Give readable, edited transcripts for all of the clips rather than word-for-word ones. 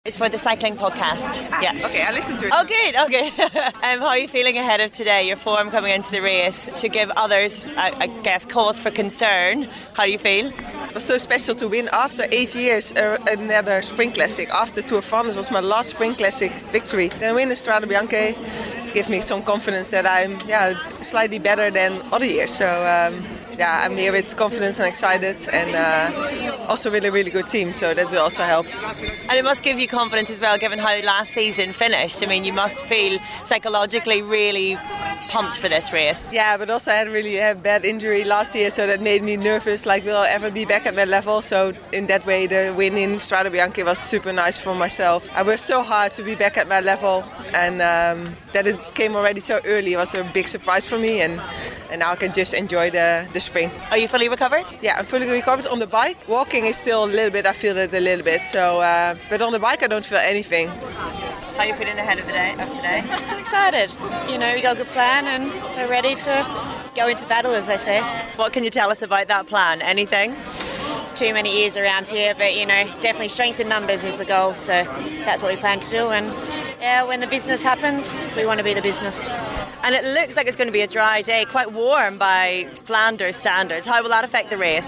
It's for the cycling podcast. Yeah. Okay, I listened to it. Oh, good. Okay. How are you feeling ahead of today? Your form coming into the race should give others, I guess, cause for concern. How do you feel? It was so special to win after 8 years another Spring Classic. After Tour of Flanders was my last Spring Classic victory. Then win the Strade Bianche gives me some confidence that I'm slightly better than other years. So I'm here with confidence and excited, and also with a really good team, so that will also help. And it must give you confidence as well, given how last season finished. I mean, you must feel psychologically really pumped for this race. Yeah, but also I had a bad injury last year, so that made me nervous, like will I ever be back at my level? So in that way, the win in Strade Bianche was super nice for myself. I worked so hard to be back at my level, and that it came already so early was a big surprise for me, and now I can just enjoy the spring. Are you fully recovered? Yeah, I'm fully recovered on the bike. Walking is still a little bit, I feel it a little bit, so but on the bike I don't feel anything. How are you feeling ahead of today? I'm excited. You know, we got a good plan and we're ready to go into battle, as they say. What can you tell us about that plan? Anything? It's too many years around here, but you know, definitely strength in numbers is the goal, so that's what we plan to do. And yeah, when the business happens, we want to be the business. And it looks like it's going to be a dry day, quite warm by Flanders standards. How will that affect the race?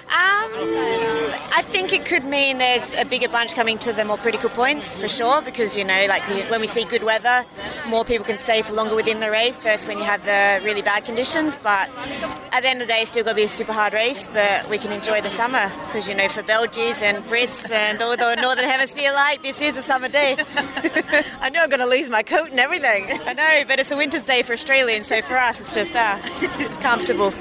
I think it could mean there's a bigger bunch coming to the more critical points, for sure, because, you know, like when we see good weather, more people can stay for longer within the race, first when you have the really bad conditions. But at the end of the day, it's still going to be a super hard race, but we can enjoy the summer, because, you know, for Belgians and Brits and all the Northern Hemisphere light, this is a summer day. I know I'm going to lose my coat and everything. I know, but it's a winter's day for Australians, so for us it's just comfortable.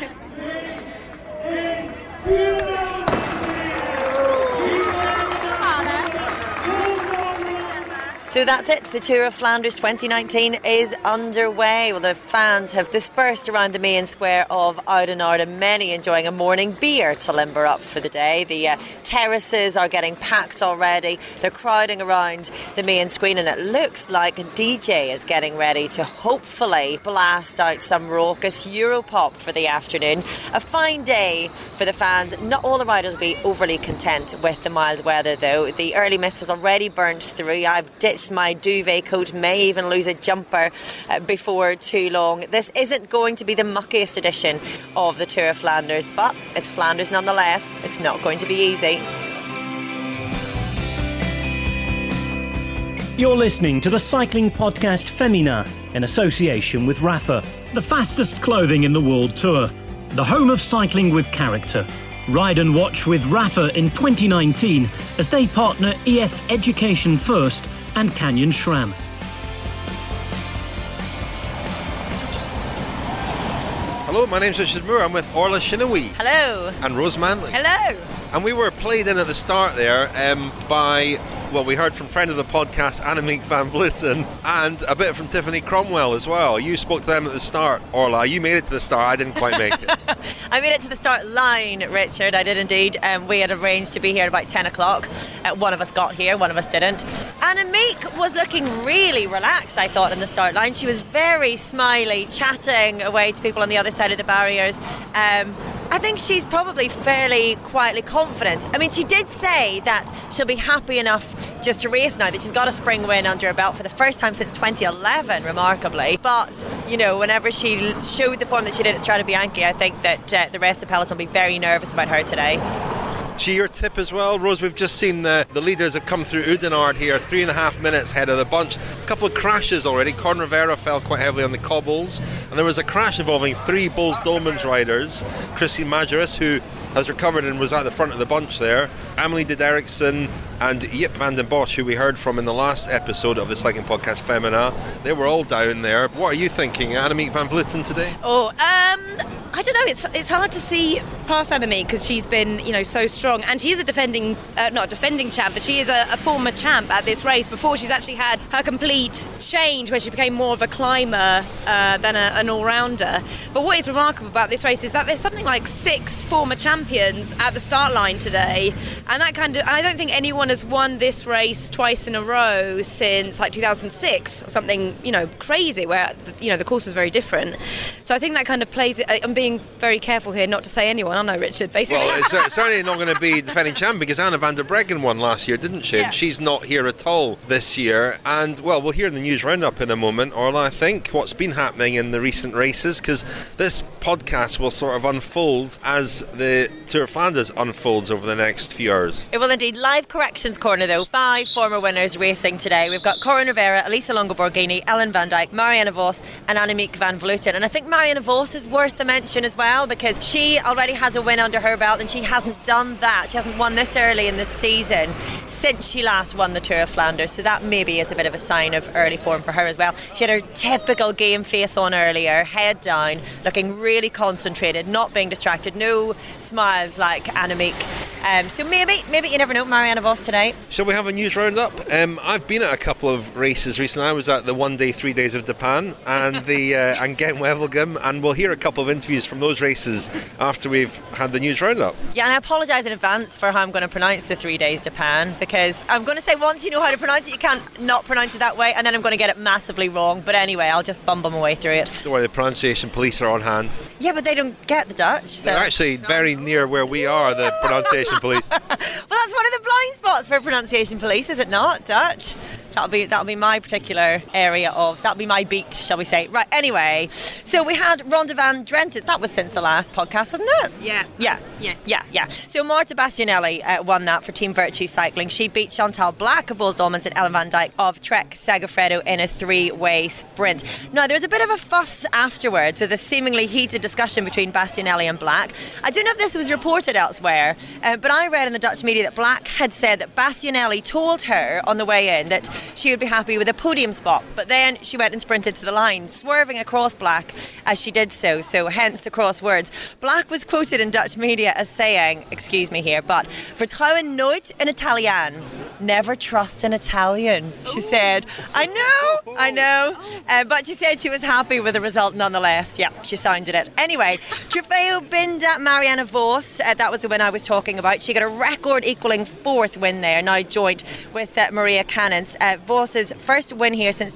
So that's it. The Tour of Flanders 2019 is underway. Well, the fans have dispersed around the main square of Oudenaarde, many enjoying a morning beer to limber up for the day. The terraces are getting packed already. They're crowding around the main screen, and it looks like a DJ is getting ready to hopefully blast out some raucous Europop for the afternoon. A fine day for the fans. Not all the riders will be overly content with the mild weather, though. The early mist has already burnt through. I've ditched my duvet coat, may even lose a jumper before too long. This isn't going to be the muckiest edition of the Tour of Flanders, but it's Flanders nonetheless. It's not going to be easy. You're listening to the cycling podcast Femina in association with Rapha, the fastest clothing in the World Tour, the home of cycling with character. Ride and watch with Rapha in 2019 as they partner EF Education First and Canyon SRAM. Hello, my name's Richard Moore. I'm with Orla Shinoui. Hello. And Rose Manley. Hello. And we were played in at the start there by, well, we heard from friend of the podcast, Annemiek van Vleuten, and a bit from Tiffany Cromwell as well. You spoke to them at the start, Orla. You made it to the start. I didn't quite make it. I made it to the start line, Richard. I did indeed. We had arranged to be here at about 10 o'clock. One of us got here, one of us didn't. Annemiek was looking really relaxed, I thought, in the start line. She was very smiley, chatting away to people on the other side of the barriers. I think she's probably fairly quietly confident. I mean, she did say that she'll be happy enough just to race now, that she's got a spring win under her belt for the first time since 2011, remarkably. But, you know, whenever she showed the form that she did at Strade Bianche, I think that the rest of the peloton will be very nervous about her today. She, your tip as well, Rose. We've just seen the leaders have come through Oudenaarde here, 3.5 minutes ahead of the bunch. A couple of crashes already. Corn Rivera fell quite heavily on the cobbles, and there was a crash involving 3 Bulls Dolmans riders. Chrissy Majerus, who has recovered and was at the front of the bunch there. Amelie de Derrickson and Jip van den Bosch, who we heard from in the last episode of the cycling podcast Femina, they were all down there. What are you thinking, Annemiek van Vleuten, today? I don't know. It's hard to see past Annemiek because she's been, you know, so strong, and she is not a defending champ, but she is a former champ at this race. Before, she's actually had her complete change where she became more of a climber than an all-rounder. But what is remarkable about this race is that there's something like 6 former champions at the start line today, and I don't think anyone has won this race twice in a row since like 2006 or something, you know, crazy, where, you know, the course was very different. So I think that kind of plays it, and being very careful here not to say anyone, aren't I, Richard, basically? Well, it's certainly not going to be defending champ because Anna van der Breggen won last year, didn't she? Yeah. And she's not here at all this year. And, well, we'll hear in the news roundup in a moment, Orla, I think, what's been happening in the recent races, because this podcast will sort of unfold as the Tour of Flanders unfolds over the next few hours. It will indeed. Live corrections corner, though. 5 former winners racing today. We've got Corin Rivera, Elisa Longo Borghini, Ellen van Dijk, Marianne Vos and Annemiek van Vleuten. And I think Marianne Vos is worth a mention as well, because she already has a win under her belt and she hasn't done that. She hasn't won this early in the season since she last won the Tour of Flanders, so that maybe is a bit of a sign of early form for her as well. She had her typical game face on earlier, head down, looking really concentrated, not being distracted, no smiles like Annemiek. So maybe you never know, Marianne Vos tonight. Shall we have a news roundup? I've been at a couple of races recently. I was at the 1 day, 3 days of Japan and the and Gent-Wevelgem, and we'll hear a couple of interviews from those races after we've had the news roundup. Yeah, and I apologise in advance for how I'm going to pronounce the 3 days Japan, because I'm going to say once you know how to pronounce it, you can't not pronounce it that way, and then I'm going to get it massively wrong. But anyway, I'll just bum my way through it. Don't worry, the pronunciation police are on hand. Yeah, but they don't get the Dutch. So. They're actually very near where we are, the pronunciation police. Well, that's one of the blind spots for pronunciation police, is it not? Dutch. That'll be my particular area of, that'll be my beat, shall we say. Right, anyway, so we had Ronde van Drenthe. That was since the last podcast, wasn't it? Yeah. Yes. Yeah. So Marta Bastianelli won that for Team Virtue Cycling. She beat Chantal Blaak of Boels Dolmans and Ellen van Dijk of Trek Segafredo in a 3-way sprint. Now, there was a bit of a fuss afterwards with a seemingly heated discussion between Bastianelli and Blaak. I don't know if this was reported elsewhere, but I read in the Dutch media that Blaak had said that Bastianelli told her on the way in that she would be happy with a podium spot, but then she went and sprinted to the line, swerving across Blaak as she did so hence the cross words. Blaak was quoted in Dutch media as saying, excuse me here, but vertrouwen nooit een Italiaan, never trust an Italian, she said. I know, but she said she was happy with the result nonetheless. Yeah, she sounded it. Anyway, Trofeo Binda Marianne Vos, that was the win I was talking about. She got a record equaling 4th win there, now joint with Maria Cannons. Vos's first win here since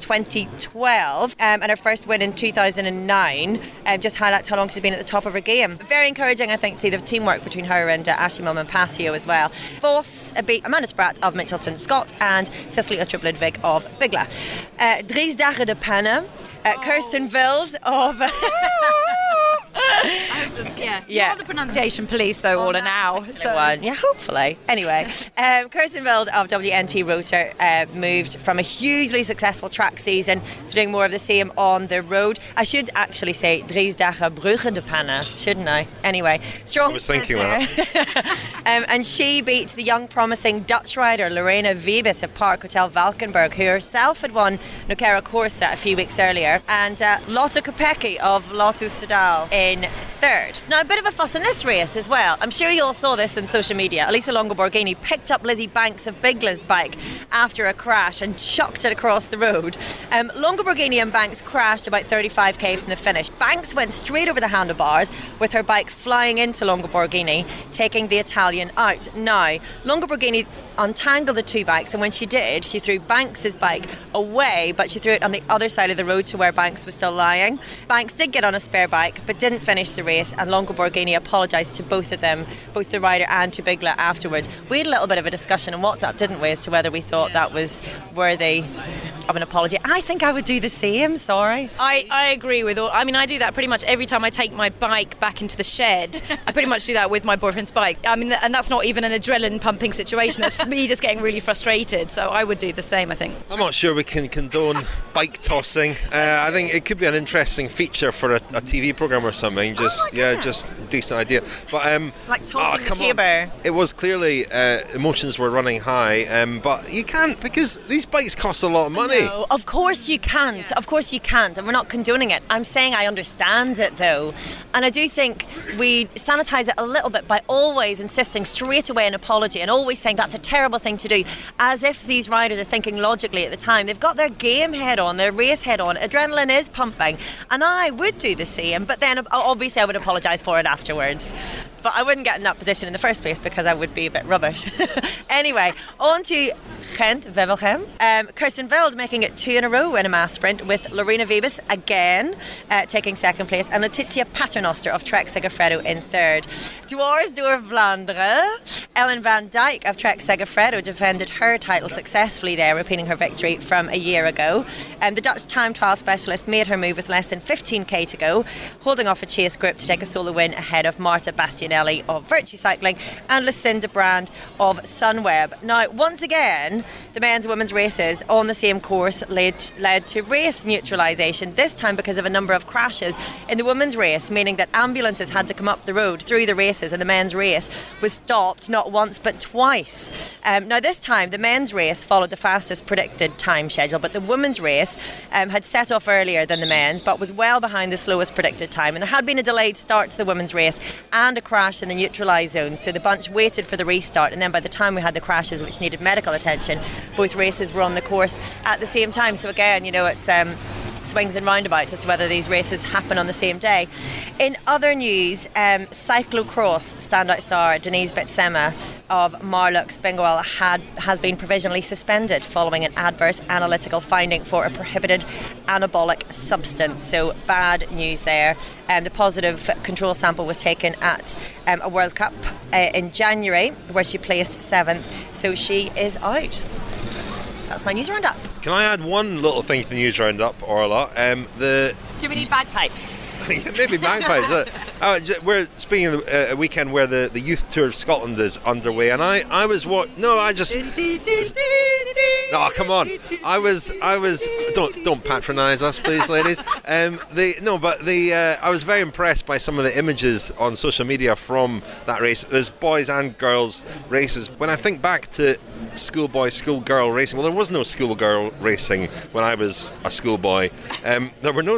2012 and her first win in 2009 just highlights how long she's been at the top of her game. Very encouraging, I think, to see the teamwork between her and Ashley Millman-Passio as well. Vos beat Amanda Spratt of Mitchelton Scott and Cecily Uttrup Ludwig of Bigla. Dries Dagen de Panne, Kirsten Wild of... You're the pronunciation police, though, Orla, now. So. Yeah, hopefully. Anyway, Kirsten Wild of WNT Rotor moved from a hugely successful track season to doing more of the same on the road. I should actually say Dries Dagen Brugge de Panne, shouldn't I? Anyway, strong. I was thinking that. And she beat the young, promising Dutch rider Lorena Wiebes of Park Hotel Valkenburg, who herself had won Nocera Corsa a few weeks earlier, and Lotte Kopecky of Lotto Soudal in 3rd. Now, a bit of a fuss in this race as well. I'm sure you all saw this in social media. Elisa Longo Borghini picked up Lizzie Banks of Bigla's bike after a crash and chucked it across the road. Longo Borghini and Banks crashed about 35k from the finish. Banks went straight over the handlebars with her bike flying into Longo Borghini, taking the Italian out. Now, Longo Borghini untangled the two bikes, and when she did, she threw Banks's bike away, but she threw it on the other side of the road to where Banks was still lying. Banks did get on a spare bike but didn't finish the race, and Longo Borghini apologised to both of them, both the rider and to Bigla afterwards. We had a little bit of a discussion on WhatsApp, didn't we, as to whether we thought that was worthy of an apology. I think I would do the same, sorry. I agree with all. I mean, I do that pretty much every time I take my bike back into the shed. I pretty much do that with my boyfriend's bike. I mean, and that's not even an adrenaline pumping situation. That's me just getting really frustrated. So I would do the same, I think. I'm not sure we can condone bike tossing. I think it could be an interesting feature for a TV programme or something. Just a decent idea. But like tossing the caber. It was clearly emotions were running high, but you can't, because these bikes cost a lot of money. No, of course you can't. Yeah. Of course you can't, and we're not condoning it. I'm saying I understand it though, and I do think we sanitise it a little bit by always insisting straight away an apology and always saying that's a terrible thing to do, as if these riders are thinking logically at the time. They've got their game head on, their race head on, adrenaline is pumping, and I would do the same, but then obviously I would apologise for it afterwards. but I wouldn't get in that position in the first place because I would be a bit rubbish. Anyway, on to Gent-Wevelgem. Kirsten Wild making it 2 in a row in a mass sprint, with Lorena Wiebes again taking second place and Letitia Paternoster of Trek Segafredo in third. Dwars door Vlaanderen. Ellen van Dijk of Trek Segafredo defended her title successfully there, repeating her victory from a year ago. The Dutch time trial specialist made her move with less than 15k to go, holding off a chase group to take a solo win ahead of Marta Bastianelli of Virtue Cycling and Lucinda Brand of Sunweb. Now, once again, the men's and women's races on the same course led to race neutralisation, this time because of a number of crashes in the women's race, meaning that ambulances had to come up the road through the races, and the men's race was stopped not once but twice. Now, this time the men's race followed the fastest predicted time schedule, but the women's race had set off earlier than the men's but was well behind the slowest predicted time, and there had been a delayed start to the women's race and a crash in the neutralised zone, so the bunch waited for the restart, and then by the time we had the crashes which needed medical attention, both races were on the course at the same time. So again, you know, it's swings and roundabouts as to whether these races happen on the same day. In other news, cyclocross standout star Denise Bitsema of Marlux Benguel has been provisionally suspended following an adverse analytical finding for a prohibited anabolic substance. So bad news there. The positive control sample was taken at a World Cup in January, where she placed 7th. So she is out. That's my news roundup. Can I add one little thing to the news roundup, Orla? Do we need bagpipes? Maybe bagpipes. We're speaking of a weekend where the Youth Tour of Scotland is underway, and I was what? No, I just. Oh, come on! I was. Don't patronise us, please, ladies. I was very impressed by some of the images on social media from that race. There's boys and girls races. When I think back to schoolboy, schoolgirl racing, well, there was no schoolgirl racing when I was a schoolboy. There were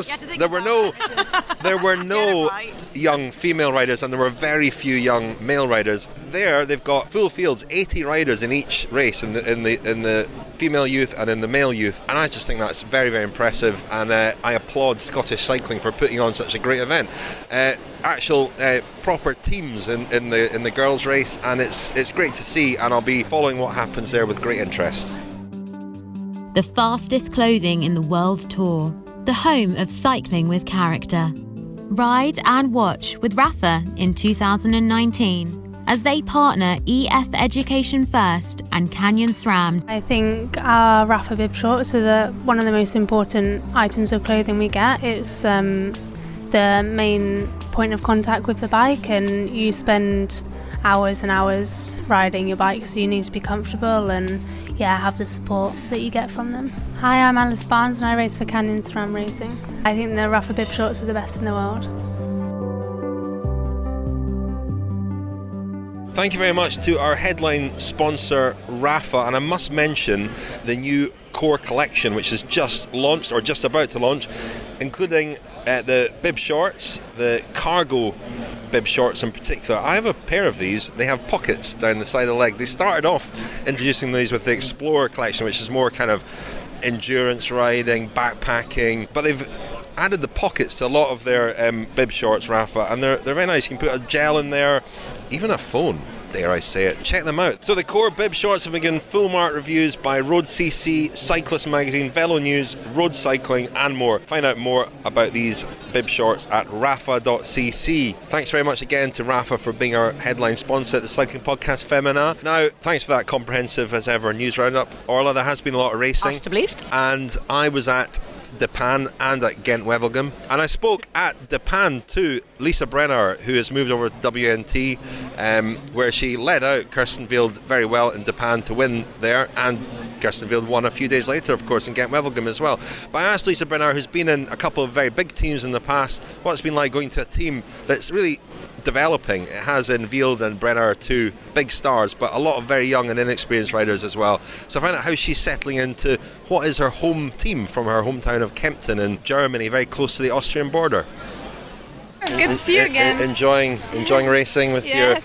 no young female riders, and there were very few young male riders. There, they've got full fields, 80 riders in each race, in the female youth and in the male youth, and I just think that's very, very impressive, and I applaud Scottish Cycling for putting on such a great event. Actual proper teams in the girls' race, and it's great to see, and I'll be following what happens there with great interest. The fastest clothing in the world tour, the home of cycling with character. Ride and watch with Rapha in 2019 as they partner EF Education First and Canyon SRAM. I think our Rapha bib shorts are one of the most important items of clothing we get. It's the main point of contact with the bike, and you spend hours and hours riding your bike, so you need to be comfortable and have the support that you get from them. Hi, I'm Alice Barnes and I race for Canyon SRAM Racing. I think the Rapha bib shorts are the best in the world. Thank you very much to our headline sponsor, Rapha, and I must mention the new core collection, which is just launched or just about to launch, including the bib shorts, the cargo bib shorts in particular. I have a pair of these. They have pockets down the side of the leg. They started off introducing these with the Explorer collection, which is more kind of endurance riding, backpacking, but they've added the pockets to a lot of their bib shorts, Rapha, and they're very nice. You can put a gel in there, even a phone, dare I say it. Check them out. So the core bib shorts have been given full mark reviews by Road CC, Cyclist Magazine, Velo News, Road Cycling and more. Find out more about these bib shorts at rapha.cc. Thanks very much again to Rapha for being our headline sponsor at the cycling podcast Femina. Now, thanks for that comprehensive as ever news roundup. Orla, there has been a lot of racing. And I was at De Pan and at Gent-Wevelgem, and I spoke at De Pan to Lisa Brenner, who has moved over to WNT, where she led out Kirsten Wild very well in De Pan to win there, and Kirsten Wild won a few days later, of course, in Gent-Wevelgem as well. But I asked Lisa Brenner, who's been in a couple of very big teams in the past, what it's been like going to a team that's really developing. It has in Wild and Brenner two big stars, but a lot of very young and inexperienced riders as well. So I found out how she's settling into what is her home team from her hometown of Kempten in Germany, very close to the Austrian border. Good to see you again. Enjoying racing with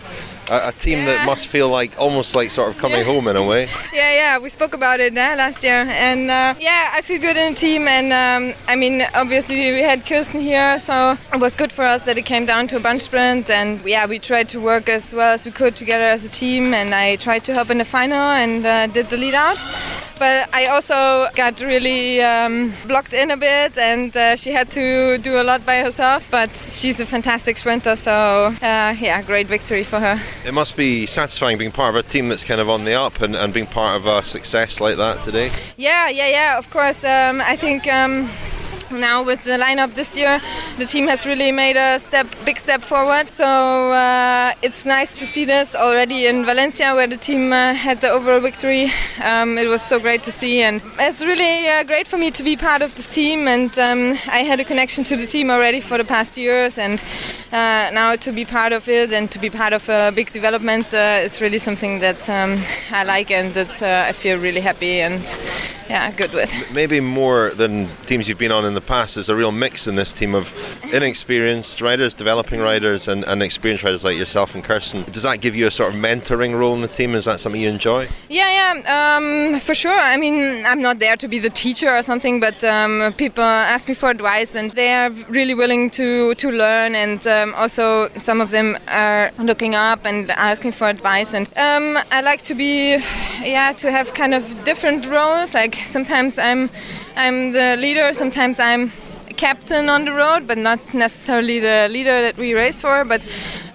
a team that must feel like almost like sort of coming home in a way. Yeah, we spoke about it last year, and I feel good in the team, and I mean, obviously we had Kirsten here, so it was good for us that it came down to a bunch sprint, and we tried to work as well as we could together as a team, and I tried to help in the final and did the lead out. But I also got really blocked in a bit, and she had to do a lot by herself. But she's a fantastic sprinter, so great victory for her. It must be satisfying being part of a team that's kind of on the up and being part of a success like that today. Yeah, of course. I think now with the lineup this year, the team has really made a big step forward. So it's nice to see this already in Valencia, where the team had the overall victory. It was so great to see, and it's really great for me to be part of this team. And I had a connection to the team already for the past years, and now to be part of it and to be part of a big development is really something that I like and that I feel really happy and good with. Maybe more than teams you've been on in the past, there's a real mix in this team of inexperienced riders, developing riders, and experienced riders like yourself and Kirsten. Does that give you a sort of mentoring role in the team? Is that something you enjoy? Yeah, for sure. I mean, I'm not there to be the teacher or something, but people ask me for advice, and they are really willing to learn, and also some of them are looking up and asking for advice. And I like to be, to have kind of different roles. Like sometimes I'm the leader, sometimes I'm a captain on the road, but not necessarily the leader that we race for. But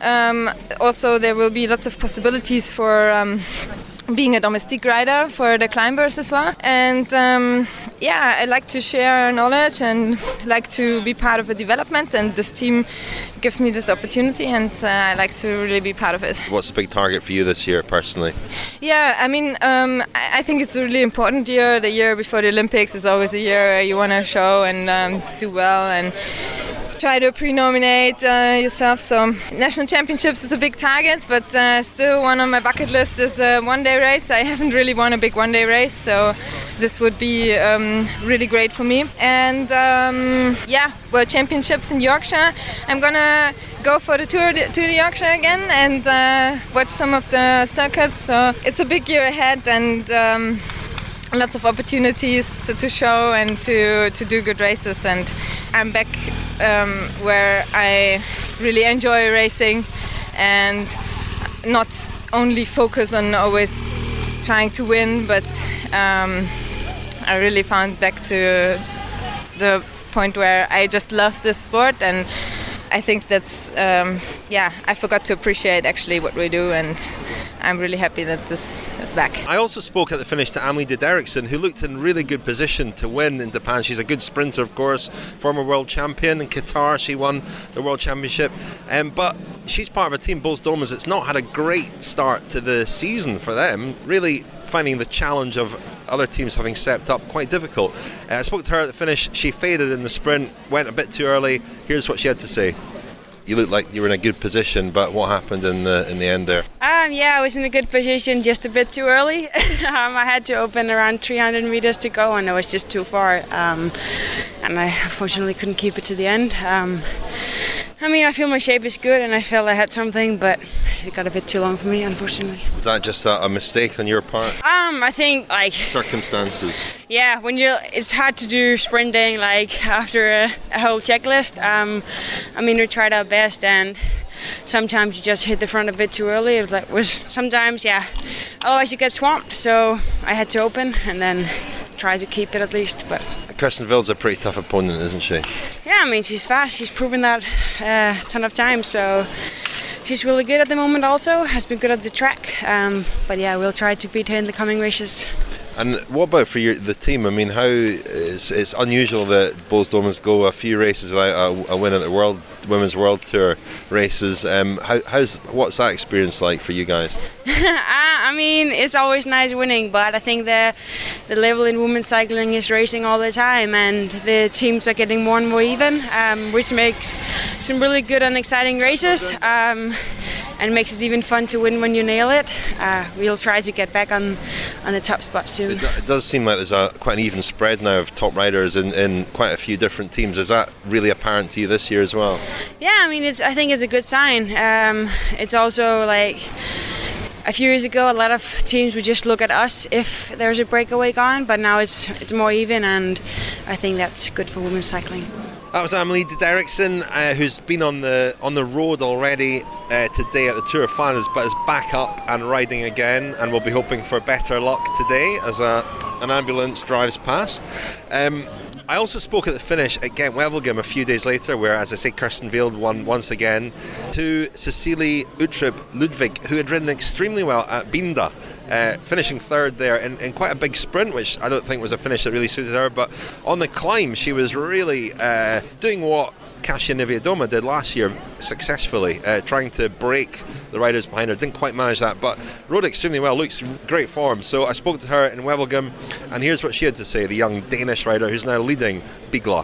also there will be lots of possibilities for being a domestic rider for the climbers as well. And I like to share knowledge and like to be part of a development, and this team gives me this opportunity, and I like to really be part of it. What's the big target for you this year personally? I mean, I think it's a really important year. The year before the Olympics is always a year you want to show and do well and try to pre-nominate yourself. So national championships is a big target, but still one on my bucket list is a one-day race. I haven't really won a big one-day race, so this would be really great for me. And World Championships in Yorkshire. I'm gonna go for the Tour de Yorkshire again and watch some of the circuits. So it's a big year ahead, and lots of opportunities to show and to do good races. And I'm back where I really enjoy racing and not only focus on always trying to win, but I really found back to the point where I just love this sport, and I think that's I forgot to appreciate actually what we do, and I'm really happy that this is back. I also spoke at the finish to Amelie de Derrickson, who looked in really good position to win in Japan. She's a good sprinter, of course, former world champion. In Qatar she won the world championship, but she's part of a team, Boels Dolmans, that's not had a great start to the season for them, really finding the challenge of other teams having stepped up quite difficult. I spoke to her at the finish. She faded in the sprint, went a bit too early. Here's what she had to say. You looked like you were in a good position, but what happened in the end there? I was in a good position, just a bit too early. I had to open around 300 meters to go, and it was just too far. And I unfortunately couldn't keep it to the end. I feel my shape is good, and I felt I had something, but it got a bit too long for me, unfortunately. Was that just a mistake on your part? I think circumstances. Yeah, it's hard to do sprinting after a whole checklist. We tried our best, and sometimes you just hit the front a bit too early. Sometimes, otherwise you get swamped. So I had to open and then try to keep it at least. But Kirsten Wild's a pretty tough opponent, isn't she? Yeah, she's fast. She's proven that a ton of times. So she's really good at the moment also, has been good at the track. But we'll try to beat her in the coming races. And what about for the team? How it's unusual that Boels Dolmans go a few races without a win at the Women's World Tour races. What's that experience like for you guys? It's always nice winning, but I think the level in women's cycling is racing all the time, and the teams are getting more and more even, which makes some really good and exciting races. and makes it even fun to win when you nail it. We'll try to get back on the top spot soon. It does seem like there's quite an even spread now of top riders in quite a few different teams. Is that really apparent to you this year as well? Yeah, I mean, I think it's a good sign. It's also like a few years ago, a lot of teams would just look at us if there's a breakaway gone, but now it's more even, and I think that's good for women's cycling. That was Amelie de Derrickson, who's been on the road already today at the Tour of Flanders, but is back up and riding again, and we'll be hoping for better luck today as an ambulance drives past. I also spoke at the finish at Gent-Wevelgem a few days later, where, as I say, Kirsten Wild won once again, to Cecilie Uttrup Ludwig, who had ridden extremely well at Binde, finishing third there in quite a big sprint, which I don't think was a finish that really suited her. But on the climb, she was really doing what Kasia Niewiadoma did last year successfully, trying to break the riders behind her. Didn't quite manage that, but rode extremely well, looks great form. So I spoke to her in Wevelgem, and here's what she had to say, the young Danish rider who's now leading Bigla.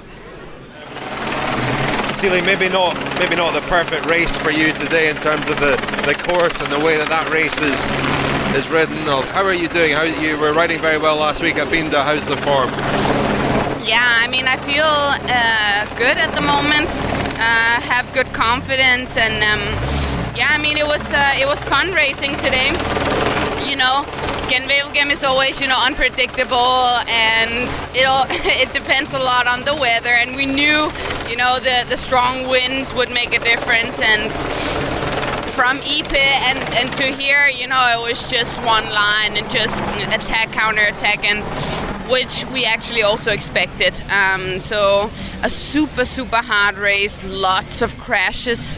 Cecilie, maybe not the perfect race for you today in terms of the course and the way that race is ridden. How are you doing? You were riding very well last week at Binde. How's the form? Yeah, I mean, I feel good at the moment. Have good confidence, and yeah, I mean, it was fun racing today. You know, Gent-Wevelgem is always, unpredictable, and it depends a lot on the weather. And we knew, the strong winds would make a difference. And from Ypres and to here, it was just one line and just attack, counter-attack, and which we actually also expected. So a super, super hard race, lots of crashes.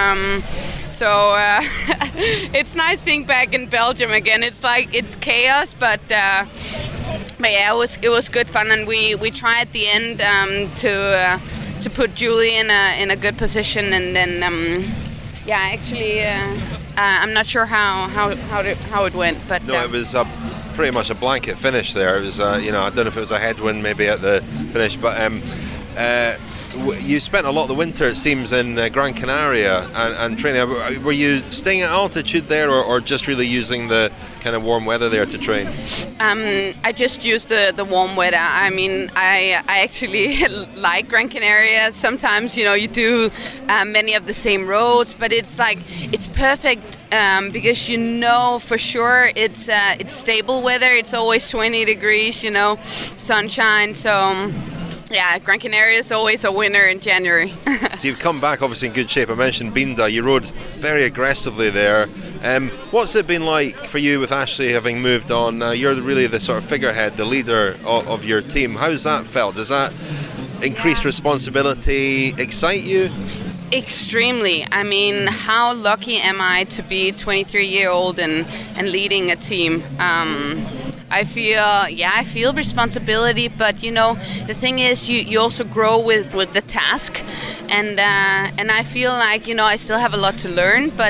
So it's nice being back in Belgium again. It's like it's chaos, but yeah, it was good fun, and we tried at the end to put Julie in a good position, and then yeah, actually I'm not sure how it went, but no, it was pretty much a blanket finish there. It was I don't know if it was a headwind maybe at the finish, but you spent a lot of the winter, it seems, in Gran Canaria and training. Were you staying at altitude there, or just really using the kind of warm weather there to train? I just used the warm weather. I mean, I actually like Gran Canaria. Sometimes, you do many of the same roads, but it's perfect because for sure it's stable weather. It's always 20 degrees, sunshine. So yeah, Gran Canaria is always a winner in January. So you've come back obviously in good shape. I mentioned Binde, you rode very aggressively there. What's it been like for you with Ashley having moved on? You're really the sort of figurehead, the leader of your team. How's that felt? Does that increased responsibility excite you? Extremely. I mean, how lucky am I to be 23-year-old and leading a team? I feel responsibility, but the thing is, you also grow with the task, and I feel like I still have a lot to learn, but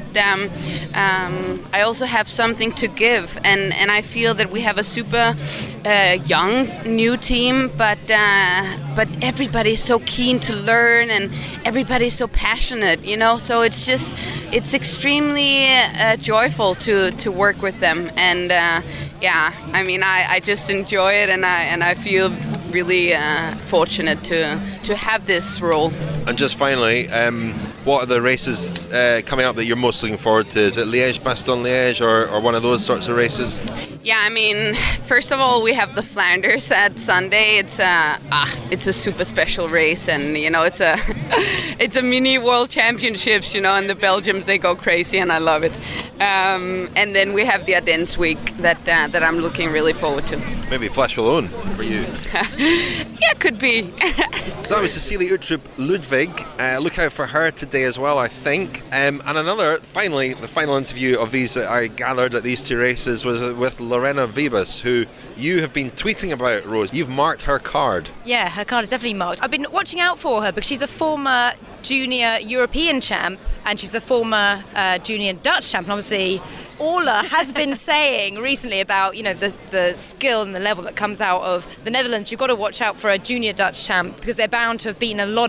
I also have something to give, and I feel that we have a super young new team, but everybody's so keen to learn, and everybody's so passionate, so it's extremely joyful to work with them, and yeah, I mean, I just enjoy it, and I feel really fortunate to have this role. And just finally, what are the races coming up that you're most looking forward to? Is it Liège-Bastogne-Liège or one of those sorts of races? Yeah, I mean, first of all, we have the Flanders at Sunday. It's a super special race, and it's a mini World Championships, and the Belgians, they go crazy, and I love it. And then we have the Ardennes week that I'm looking really forward to. Maybe Flèche Wallonne for you. Yeah, could be. So that was Cecilie Uttrup Ludwig. Look out for her today as well, I think. And the final interview of these that I gathered at these two races was with Lorena Wiebes, who you have been tweeting about, Rose. You've marked her card. Yeah, her card is definitely marked. I've been watching out for her because she's a former junior European champ, and she's a former junior Dutch champ. And obviously, Orla has been saying recently about the skill and the level that comes out of the Netherlands. You've got to watch out for a junior Dutch champ because they're bound to have beaten a lot of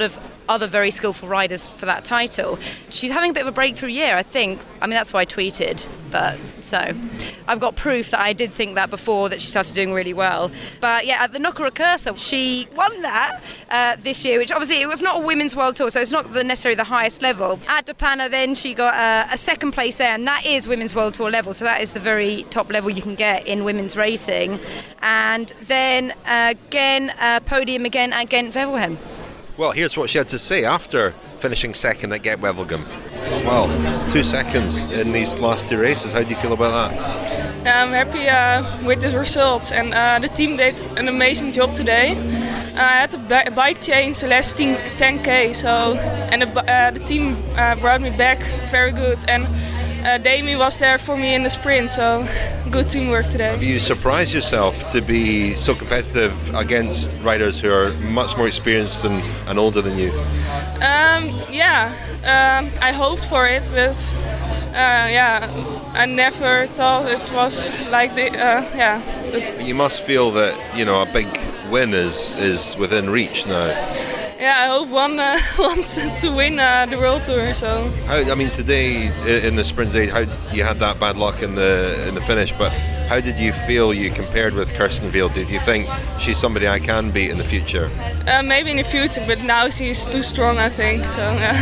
other very skillful riders for that title. She's having a bit of a breakthrough year, I think. I mean, that's why I tweeted. But so I've got proof that I did think that before, that she started doing really well. But yeah, at the Nokere-Koerse, she won that this year, which obviously it was not a women's world tour, so it's not necessarily the highest level. At Depana then she got a second place there, and that is women's world tour level, so that is the very top level you can get in women's racing. And then again, podium again at Gent-Wevelgem. Well, here's what she had to say after finishing second at Gent-Wevelgem. Well, 2 seconds in these last 2 races. How do you feel about that? I'm happy with the results, and the team did an amazing job today. I had a bike change the last 10k, and the team brought me back very good. And Demi was there for me in the sprint, so good teamwork today. Have you surprised yourself to be so competitive against riders who are much more experienced and older than you? I hoped for it, but I never thought it was like You must feel that a big win is within reach now. Yeah, I hope one wants to win the World Tour. So. Today in the sprint day, how you had that bad luck in the finish, but how did you feel you compared with Kirsten Wild? Did you think she's somebody I can beat in the future? Maybe in the future, but now she's too strong, I think. So.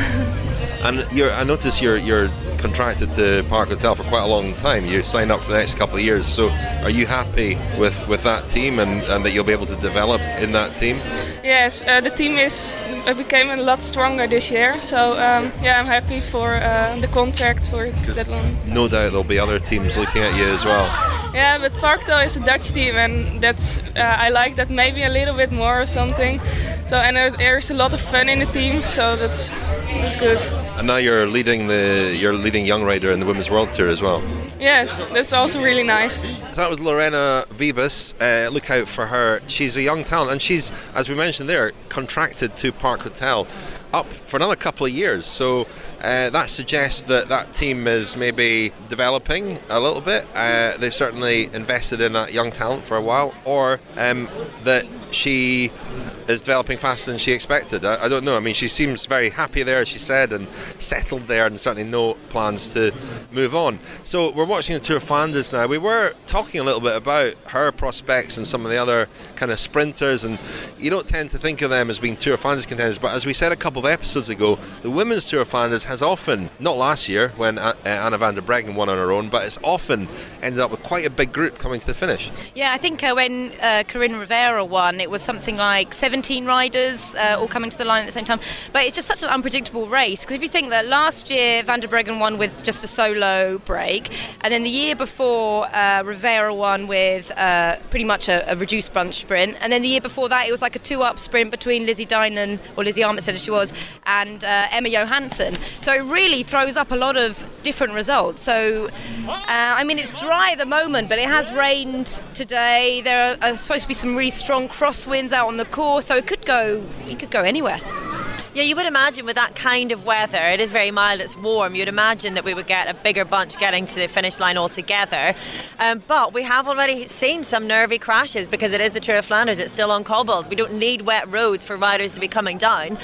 And I notice you're contracted to Park Hotel for quite a long time. You signed up for the next couple of years. So are you happy with that team and that you'll be able to develop in that team? Yes, the team became a lot stronger this year. So I'm happy for the contract for that long. No doubt there'll be other teams looking at you as well. Yeah, but Park Hotel is a Dutch team, and that's I like that maybe a little bit more or something. So there's a lot of fun in the team, so that's good. And now you're leading young rider in the Women's World Tour as well. Yes, that's also really nice. So that was Lorena Wiebes. Look out for her. She's a young talent, and she's, as we mentioned there, contracted to Park Hotel up for another couple of years. So that suggests that team is maybe developing a little bit. They've certainly invested in that young talent for a while, or that she is developing faster than she expected. I don't know. I mean, she seems very happy there, as she said, and settled there, and certainly no plans to move on. So we're watching the Tour of Flanders now. We were talking a little bit about her prospects and some of the other kind of sprinters, and you don't tend to think of them as being Tour of Flanders contenders, but as we said a couple of episodes ago, the Women's Tour of Flanders has often, not last year when Anna van der Breggen won on her own, but it's often ended up with quite a big group coming to the finish. Yeah, I think when Corinne Rivera won, it was something like 17 riders all coming to the line at the same time. But it's just such an unpredictable race, because if you think that last year Van der Breggen won with just a solo break, and then the year before Rivera won with pretty much a reduced bunch sprint, and then the year before that it was like a 2-up sprint between Lizzie Dynan, or Lizzie Armitstead as she was, and Emma Johansson. So it really throws up a lot of different results. So it's dry at the moment, but it has rained today. There are supposed to be some really strong crosswinds out on the course, so it could go anywhere. Yeah, you would imagine with that kind of weather, it is very mild, it's warm, you'd imagine that we would get a bigger bunch getting to the finish line altogether. But we have already seen some nervy crashes because it is the Tour of Flanders, it's still on cobbles. We don't need wet roads for riders to be coming down.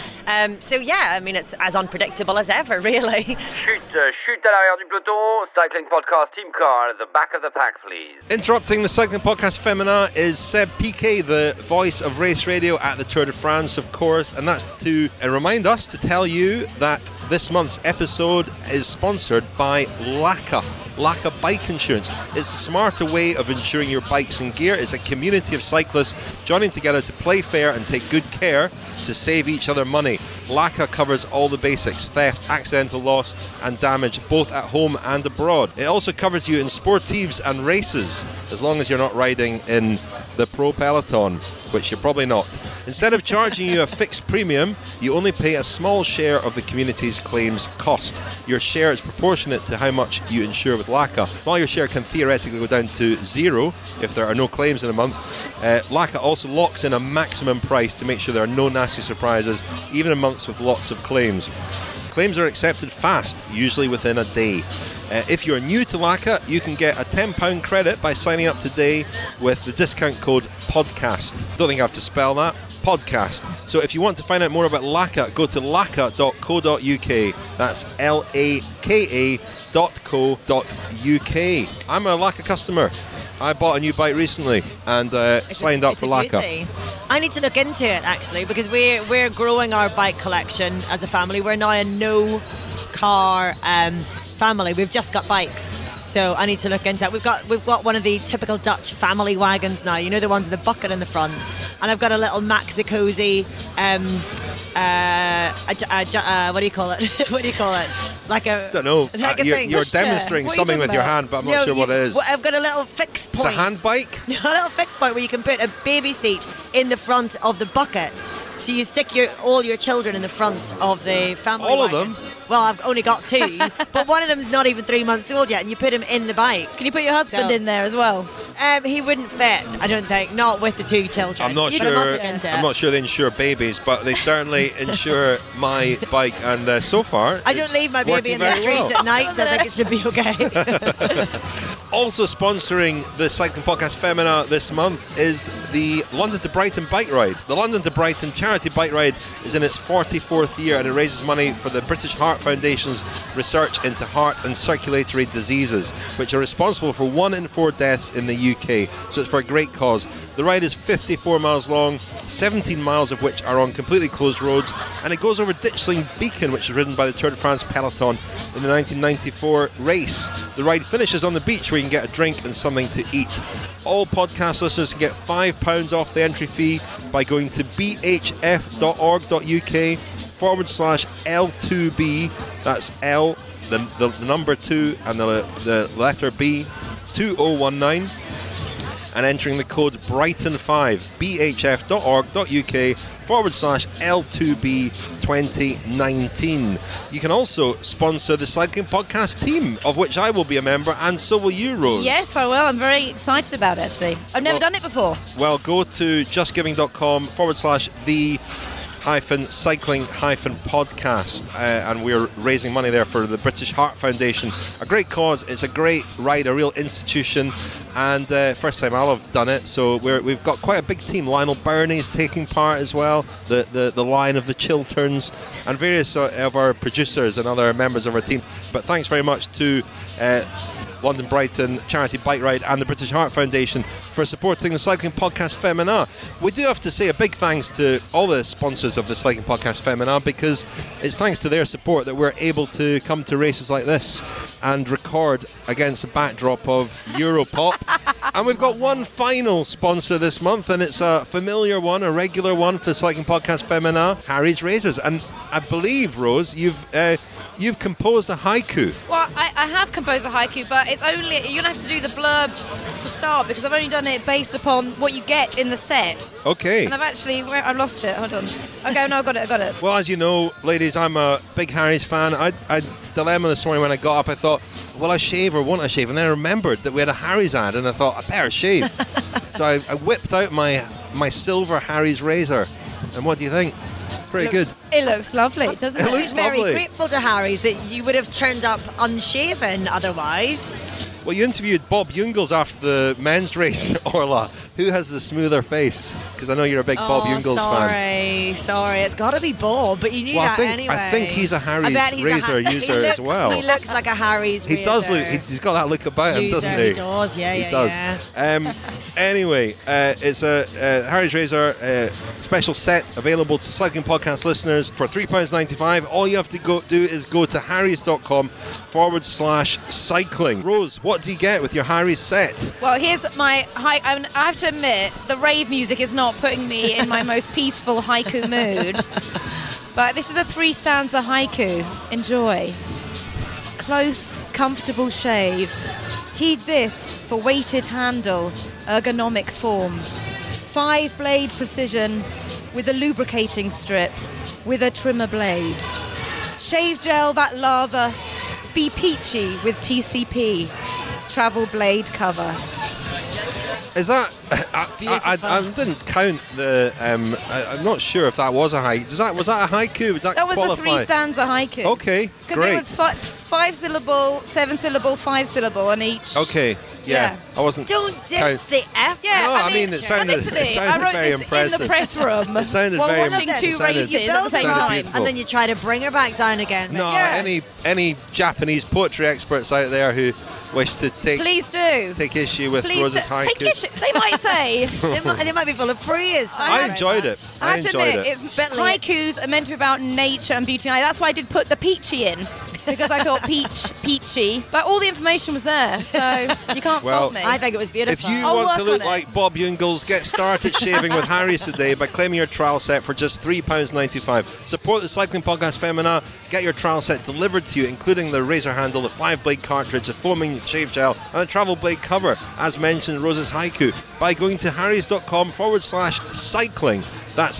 It's as unpredictable as ever, really. Chute à l'arrière du peloton, Cycling Podcast Team Car at the back of the pack, please. Interrupting the Cycling Podcast Femina is Seb Piquet, the voice of race radio at the Tour de France, of course, and that's to remind us to tell you that this month's episode is sponsored by Laka. Laka Bike Insurance. It's a smarter way of insuring your bikes and gear. It's a community of cyclists joining together to play fair and take good care to save each other money. Laka covers all the basics: theft, accidental loss and damage, both at home and abroad. It also covers you in sportives and races, as long as you're not riding in the pro peloton, which you're probably not. Instead of charging you a fixed premium, you only pay a small share of the community's claims cost. Your share is proportionate to how much you insure with Laka. While your share can theoretically go down to zero if there are no claims in a month, Laka also locks in a maximum price to make sure there are no nasty surprises, even in months with lots of claims. Claims are accepted fast, usually within a day. If you're new to Laka, you can get a £10 credit by signing up today with the discount code PODCAST. Don't think I have to spell that. Podcast. So if you want to find out more about Laka, go to laka.co.uk. That's laka.co.uk. I'm a Laka customer. I bought a new bike recently and signed up for Laka. I need to look into it actually, because we're growing our bike collection as a family. We're now a no car family. We've just got bikes. So I need to look into that. We've got one of the typical Dutch family wagons now. You know, the ones with the bucket in the front. And I've got a little Maxi Cozy. What do you call it? What do you call it? Like a. I don't know. Like a thing. You're demonstrating something with your hand, but I'm not sure what it is. Well, I've got a little fixed point. It's a hand bike. A little fixed point where you can put a baby seat in the front of the bucket. So you stick all your children in the front of the family All wagon. of them? Well, I've only got 2, but one of them's not even 3 months old yet, and you put him in the bike. Can you put your husband in there as well? He wouldn't fit, I don't think, not with the 2 children. I'm not sure. I'm not sure they insure babies, but they certainly insure my bike, and so far I don't leave my baby in the streets at night, so I think it should be okay. Also sponsoring the Cycling Podcast Femina this month is the London to Brighton bike ride. The London to Brighton charity bike ride is in its 44th year, and it raises money for the British Heart Foundation's research into heart and circulatory diseases, which are responsible for 1 in 4 deaths in the UK. So it's for a great cause. The ride is 54 miles long, 17 miles of which are on completely closed roads, and it goes over Ditchling Beacon, which was ridden by the Tour de France peloton in the 1994 race. The ride finishes on the beach where you can get a drink and something to eat. All podcast listeners can get £5 off the entry fee by going to bhf.org.uk/L2B. That's L, the number 2 and the letter B, 2019, and entering the code Brighton5, bhf.org.uk/L2B 2019. You can also sponsor the Cycling Podcast team, of which I will be a member, and so will you, Rose. Yes, I will. I'm very excited about it, actually. I've never done it before. Well, go to justgiving.com/the-cycling-podcast, and we're raising money there for the British Heart Foundation. A great cause. It's a great ride, a real institution, and first time I'll have done it, so we've got quite a big team. Lionel Burney's taking part as well, the Lion of the Chilterns, and various of our producers and other members of our team. But thanks very much to London Brighton Charity Bike Ride and the British Heart Foundation for supporting the Cycling Podcast Femina. We do have to say a big thanks to all the sponsors of the Cycling Podcast Femina, because it's thanks to their support that we're able to come to races like this and record against the backdrop of Europop. And we've got one final sponsor this month, and it's a familiar one, a regular one for the Cycling Podcast Femina, Harry's Razors. And I believe, Rose, you've composed a haiku. Well, I have composed a haiku, but it's only, you're going to have to do the blurb to start, because I've only done it based upon what you get in the set. Okay. And I've lost it. Hold on. Okay, no, I got it. Well, as you know, ladies, I'm a big Harry's fan. I dilemma this morning when I got up. I thought, will I shave or won't I shave? And then I remembered that we had a Harry's ad, and I thought, I better shave. So I whipped out my silver Harry's razor. And what do you think? Pretty good. It looks lovely, doesn't it? It looks very lovely. Grateful to Harry's that you would have turned up unshaven otherwise. Well, you interviewed Bob Jungels after the men's race, Orla. Who has the smoother face? Because I know you're a big Bob Jungels fan. Sorry. It's got to be Bob, but you knew that anyway. I think he's a Harry's razor user as well. He looks like a Harry's razor. He does look. He's got that look about him, doesn't he? He does, yeah. He does. Anyway, it's a Harry's razor special set available to Cycling Podcast listeners for £3.95. All you have to do is go to harrys.com/cycling. Rose, what do you get with your Harry's set? Well, here's my I have to admit, the rave music is not putting me in my most peaceful haiku mood. But this is a 3-stanza haiku. Enjoy. Close, comfortable shave. Heed this for weighted handle, ergonomic form. 5-blade precision with a lubricating strip, with a trimmer blade. Shave gel that lather. Be peachy with TCP. Travel blade cover. Is that? I didn't count the. I'm not sure if that was a haiku. Was that a haiku? That was qualify? a 3-stanza haiku. Okay, great. Because it was 5-syllable, 7-syllable, 5-syllable on each. Okay. Yeah, I wasn't. Don't diss the F. Yeah, no, I mean it sounded I wrote very this impressive. in the press room. It sounded while very watching two races You at the build same it up, time. beautiful. and then you try to bring her back down again. No, Yes. any Japanese poetry experts out there who wish to Please do. take issue with Please Rose's do. haiku. Take issue. They might say. they might be full of praise. I enjoyed it. I have to admit, it's haikus are meant to be about nature and beauty. That's why I did put the peachy in, because I thought peachy. But all the information was there, so you can't fault me. I think it was beautiful. If you want to look like Bob Jungels, get started shaving with Harry's today by claiming your trial set for just £3.95. Support the Cycling Podcast Femina. Get your trial set delivered to you, including the razor handle, the 5-blade cartridge, the foaming shave gel, and a travel blade cover, as mentioned, Rose's haiku, by going to harrys.com/cycling. That's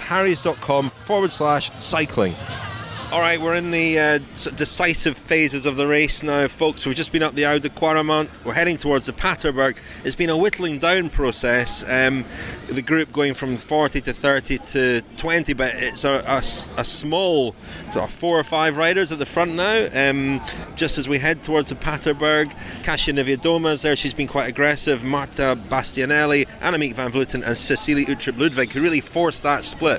harrys.com/cycling. All right, we're in the decisive phases of the race now, folks. We've just been up the Oude Quaremont. We're heading towards the Paterberg. It's been a whittling down process. The group going from 40 to 30 to 20, but it's a small sort of 4 or 5 riders at the front now. Just as we head towards the Paterberg, Kasia Niewiadoma is there. She's been quite aggressive. Marta Bastianelli, Annemiek van Vleuten, and Cecilie Uttrup Ludwig, who really forced that split.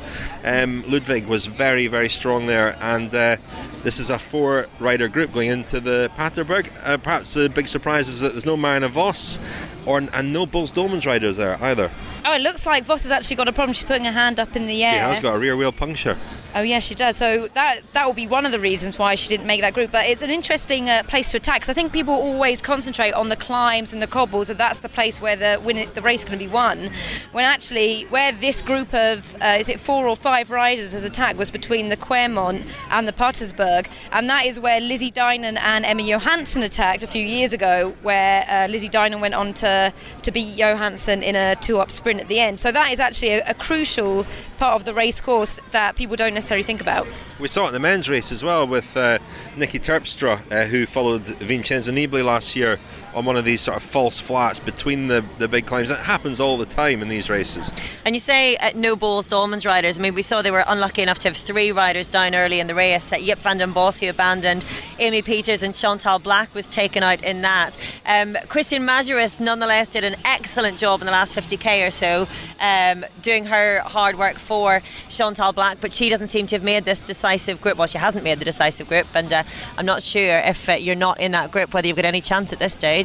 Ludwig was very, very strong there, and this is a 4-rider group going into the Paterberg. Perhaps the big surprise is that there's no Marianne Vos and no Boels Dolmans riders there either. Oh, it looks like Vos has actually got a problem. She's putting her hand up in the air. She has got a rear wheel puncture. Oh yeah, she does. So that will be one of the reasons why she didn't make that group. But it's an interesting place to attack, because I think people always concentrate on the climbs and the cobbles, and that's the place where the race is going to be won. When actually, where this group of 4 or 5 riders has attacked was between the Quaremont and the Patersburg, and that is where Lizzie Dinan and Emma Johansson attacked a few years ago, where Lizzie Dinan went on to beat Johansson in a 2-up sprint at the end. So that is actually a crucial part of the race course that people don't necessarily think about. We saw it in the men's race as well with Nicky Terpstra, who followed Vincenzo Nibali last year on one of these sort of false flats between the big climbs. That happens all the time in these races. And you say no Boels Dolmans riders. I mean, we saw they were unlucky enough to have 3 riders down early in the race. Jip van den Bos, who abandoned, Amy Peters, and Chantal Black was taken out in that. Christian Majerus nonetheless did an excellent job in the last 50k or so, doing her hard work for Chantal Black, but she doesn't seem to have made this decisive group. Well, she hasn't made the decisive group, and I'm not sure if you're not in that group whether you've got any chance at this stage.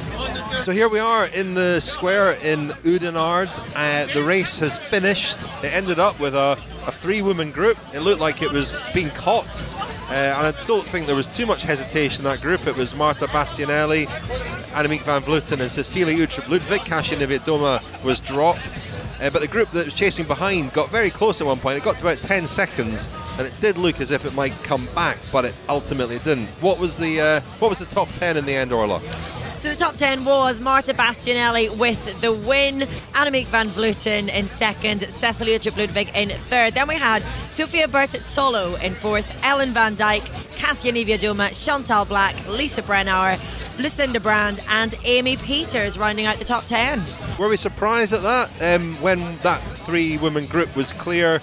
So here we are in the square in Oudenaarde. The race has finished. It ended up with a 3-woman group. It looked like it was being caught, and I don't think there was too much hesitation in that group. It was Marta Bastianelli, Annemiek van Vleuten, and Cecilie Uttrup Ludwig. Kasia Niewiadoma was dropped. But the group that was chasing behind got very close at one point. It got to about 10 seconds, and it did look as if it might come back, but it ultimately didn't. What was the top 10 in the end, Orla? So the top 10 was Marta Bastianelli with the win, Annemiek van Vleuten in second, Cecilie Uttrup Ludwig in third. Then we had Sofia Bertet-Solo in fourth, Ellen van Dijk, Kasia Niewiadoma, Chantal Black, Lisa Brennauer, Lucinda Brand, and Amy Peters rounding out the top 10. Were we surprised at that? When that 3-woman group was clear,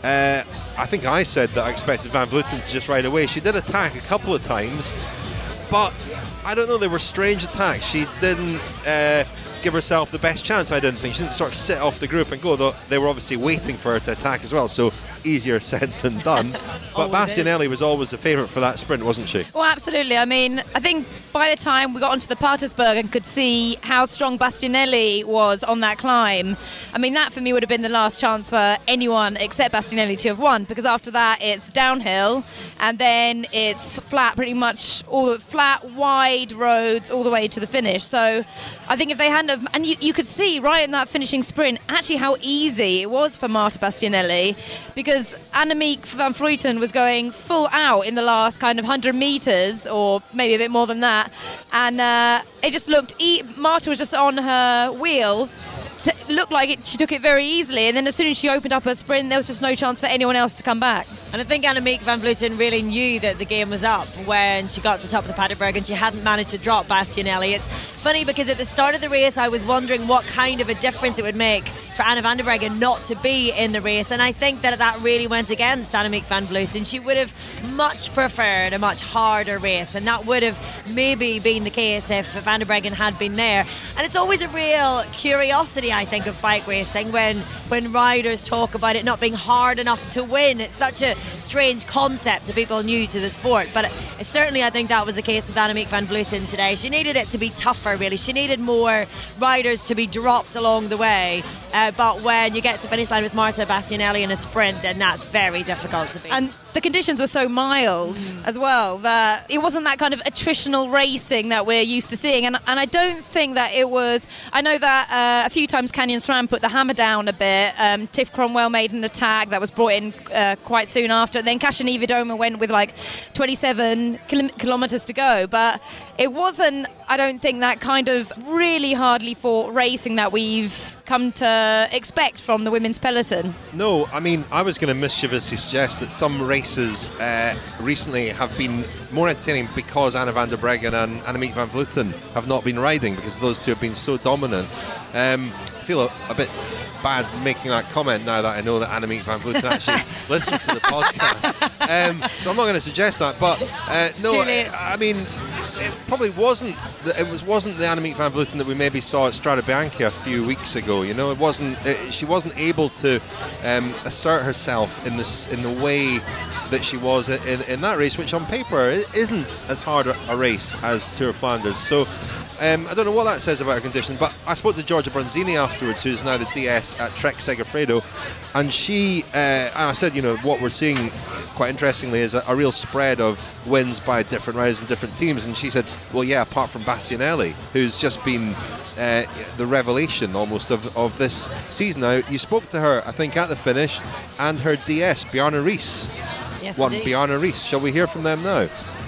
I think I said that I expected Van Vleuten to just ride away. She did attack a couple of times, but I don't know, they were strange attacks. She didn't give herself the best chance, I didn't think. She didn't sort of sit off the group and go, though they were obviously waiting for her to attack as well, so easier said than done. But Bastianelli was always the favourite for that sprint, wasn't she? Well, absolutely. I mean, I think by the time we got onto the Patersburg and could see how strong Bastianelli was on that climb, I mean, that for me would have been the last chance for anyone except Bastianelli to have won, because after that it's downhill and then it's flat, pretty much all flat, wide roads all the way to the finish. So I think if they hadn't have, and you could see right in that finishing sprint actually how easy it was for Marta Bastianelli, because Annemiek van Vleuten was going full out in the last kind of 100 metres, or maybe a bit more than that, and it just looked, Marta was just on her wheel looked like she took it very easily, and then as soon as she opened up her sprint, there was just no chance for anyone else to come back. And I think Annemiek van Vleuten really knew that the game was up when she got to the top of the Paterberg and she hadn't managed to drop Bastianelli. It's funny because at the start of the race I was wondering what kind of a difference it would make for Anna van der Breggen not to be in the race, and I think that really went against Annemiek van Vleuten. She would have much preferred a much harder race, and that would have maybe been the case if van der Breggen had been there. And it's always a real curiosity, I think, of bike racing when riders talk about it not being hard enough to win. It's such a strange concept to people new to the sport, but certainly I think that was the case with Annemiek van Vleuten today. She needed it to be tougher, really. She needed more riders to be dropped along the way, but when you get to the finish line with Marta Bastianelli in a sprint, then that's very difficult to beat. And the conditions were so mild as well that it wasn't that kind of attritional racing that we're used to seeing, and I don't think that it was. I know that a few times Canyon SRAM put the hammer down a bit. Tiff Cromwell made an attack that was brought in quite soon after. Then Kasia Niewiadoma went with like 27 kilometres to go, but it wasn't, I don't think, that kind of really hardly fought racing that we've come to expect from the women's peloton. No, I mean, I was going to mischievously suggest that some races recently have been more entertaining because Anna van der Breggen and Annemiek van Vleuten have not been riding, because those two have been so dominant. I feel a bit bad making that comment now that I know that Annemiek van Vleuten actually listens to the podcast. So I'm not going to suggest that, but no, I mean, it probably wasn't the Annemiek van Vleuten that we maybe saw at Strade Bianche a few weeks ago. You know, she wasn't able to assert herself in the way that she was in that race, which on paper isn't as hard a race as Tour of Flanders. So I don't know what that says about her condition, but I spoke to Giorgia Bronzini afterwards, who's now the DS at Trek Segafredo, and and I said, you know, what we're seeing quite interestingly is a real spread of wins by different riders and different teams. And she said, well, yeah, apart from Bastianelli, who's just been the revelation almost of this season. Now, you spoke to her, I think, at the finish, and her DS, Bjarne Riis, won. Bjarne Riis. Shall we hear from them now?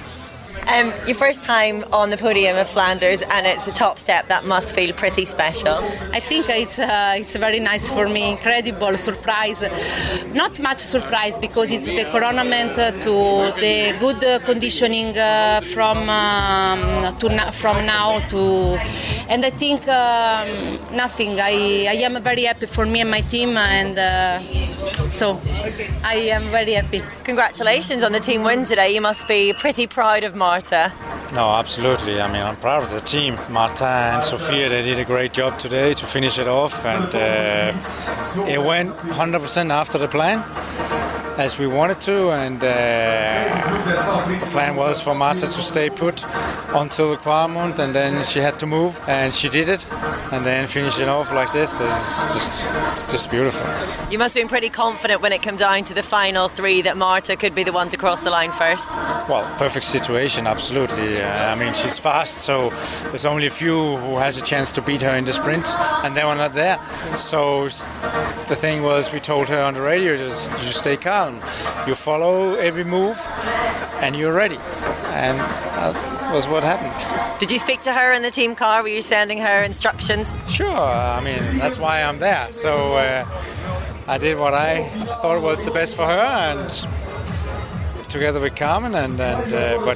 Your first time on the podium of Flanders, and it's the top step. That must feel pretty special. I think it's very nice for me. Incredible surprise. Not much surprise because it's the coronament to the good conditioning from now to, and I think nothing. I am very happy for me and my team, and so I am very happy. Congratulations on the team win today. You must be pretty proud of Marta. No, absolutely. I mean, I'm proud of the team. Marta and Sofia, they did a great job today to finish it off, and it went 100% after the plan, as we wanted to, and the plan was for Marta to stay put until Kvarmund, and then she had to move, and she did it, and then finish it off like this. It's just beautiful. You must have been pretty confident when it came down to the final three that Marta could be the one to cross the line first. Well, perfect situation, absolutely. I mean, she's fast, so there's only a few who has a chance to beat her in the sprints, and they were not there. So the thing was, we told her on the radio, just stay calm. You follow every move, and you're ready. And that was what happened. Did you speak to her in the team car? Were you sending her instructions? Sure. I mean, that's why I'm there. So I did what I thought was the best for her, and together with Carmen, but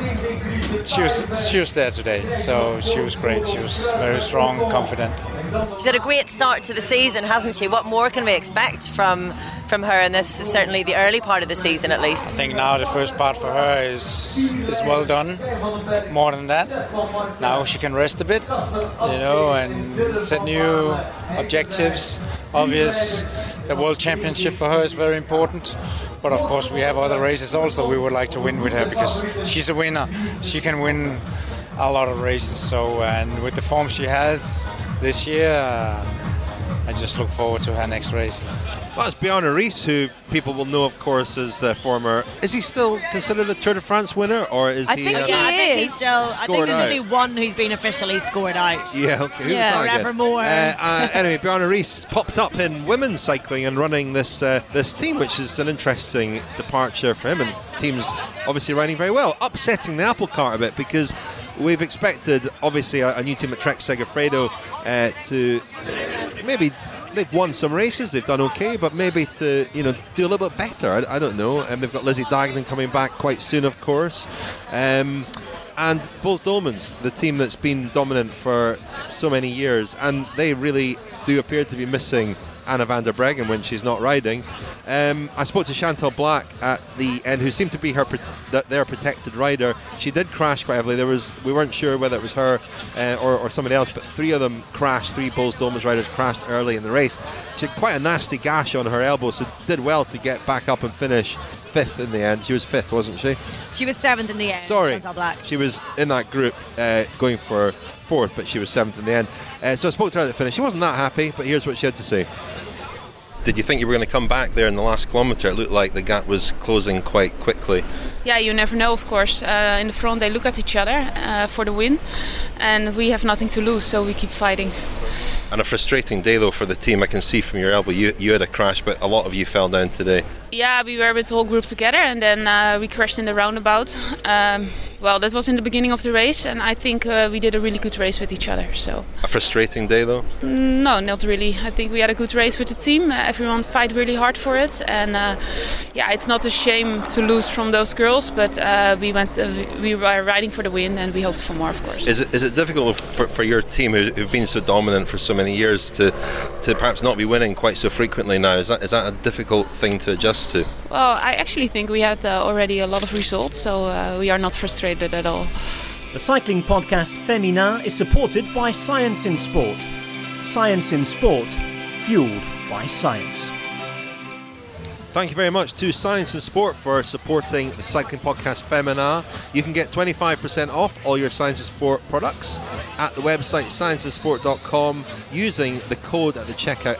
she was there today, so she was great. She was very strong, confident. She's had a great start to the season, hasn't she? What more can we expect from her in this, certainly the early part of the season at least? I think now the first part for her is well done. More than that, now she can rest a bit, you know, and set new objectives. Obvious, the World Championship for her is very important. But of course we have other races also we would like to win with her, because she's a winner. She can win a lot of races. So, and with the form she has this year, I just look forward to her next race. Well, it's Bjarne Riis, who people will know, of course, as the former. Is he still considered a Tour de France winner, or is he? I think he's still. I think there's only one who's been officially scored out. Yeah, okay. Forevermore. Anyway, Bjarne Riis popped up in women's cycling and running this team, which is an interesting departure for him. And the team's obviously riding very well, upsetting the apple cart a bit, because we've expected, obviously, a new team at Trek Segafredo to maybe they've won some races, they've done okay, but maybe to do a little bit better. I don't know. And they've got Lizzie Deignan coming back quite soon, of course. And Boels Dolmans, the team that's been dominant for so many years, and they really do appear to be missing Anna van der Breggen when she's not riding. I spoke to Chantal Blaak at the end, who seemed to be their protected rider. She did crash quite heavily. We weren't sure whether it was her or somebody else, but 3 of them crashed. 3 Boels Dolmans riders crashed early in the race. She had quite a nasty gash on her elbow, so did well to get back up and finish 5th in the end. She was 5th, wasn't she? She was 7th in the end. Sorry, Chantal Blaak. She was in that group going for 4th, but she was 7th in the end. So I spoke to her at the finish. She wasn't that happy, but here's what she had to say. Did you think you were going to come back there in the last kilometre? It looked like the gap was closing quite quickly. Yeah, you never know, of course. In the front, they look at each other for the win, and we have nothing to lose, so we keep fighting. And a frustrating day, though, for the team. I can see from your elbow you had a crash, but a lot of you fell down today. Yeah, we were with the whole group together, and then we crashed in the roundabout. Well, that was in the beginning of the race, and I think we did a really good race with each other. So a frustrating day, though? No, not really. I think we had a good race with the team. Everyone fight really hard for it, and yeah, it's not a shame to lose from those girls, but we were riding for the win, and we hoped for more, of course. Is it difficult for your team, who've been so dominant for so many years, to perhaps not be winning quite so frequently now? Is that a difficult thing to adjust to? Well, I actually think we had already a lot of results, so we are not frustrated at all. The cycling podcast Femina is supported by Science in Sport. Science in Sport, fueled by science. Thank you very much to Science in Sport for supporting the cycling podcast Femina. You can get 25% off all your Science in Sport products at the website scienceinsport.com using the code at the checkout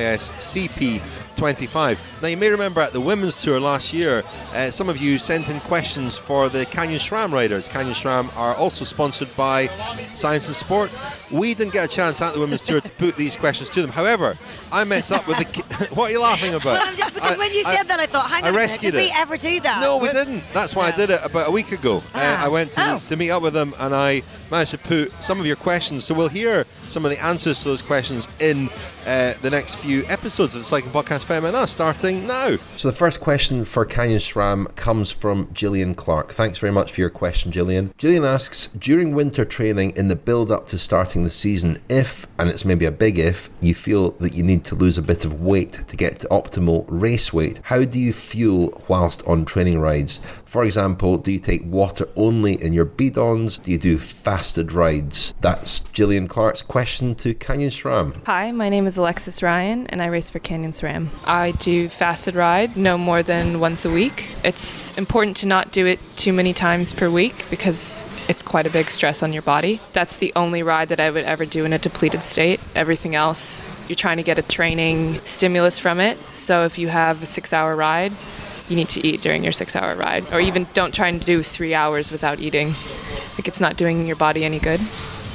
SISCP25. Now, you may remember at the Women's Tour last year, some of you sent in questions for the Canyon SRAM riders. Canyon SRAM are also sponsored by Science in Sport. We didn't get a chance at the Women's Tour to put these questions to them. However, I met up with the... What are you laughing about? Well, because when you said that, I thought, hang on a minute, did we ever do that? No, we didn't. That's why I did it about a week ago. I went to meet up with them, and I managed to put some of your questions. So we'll hear some of the answers to those questions in the next few episodes of the Cycling Podcast Femina, starting now. So the first question for Canyon SRAM comes from Gillian Clark. Thanks very much for your question, Gillian. Gillian asks, during winter training in the build-up to starting the season, if, and it's maybe a big if, you feel that you need to lose a bit of weight to get to optimal race weight, how do you fuel whilst on training rides? For example, do you take water only in your bidons? Do you do fasted rides? That's Gillian Clark's question to Canyon SRAM. Hi, my name is Alexis Ryan and I race for Canyon SRAM. I do fasted ride no more than once a week. It's important to not do it too many times per week because it's quite a big stress on your body. That's the only ride that I would ever do in a depleted state. Everything else, you're trying to get a training stimulus from it. So if you have a 6-hour ride, you need to eat during your 6-hour ride. Or even don't try and do 3 hours without eating. Like, it's not doing your body any good.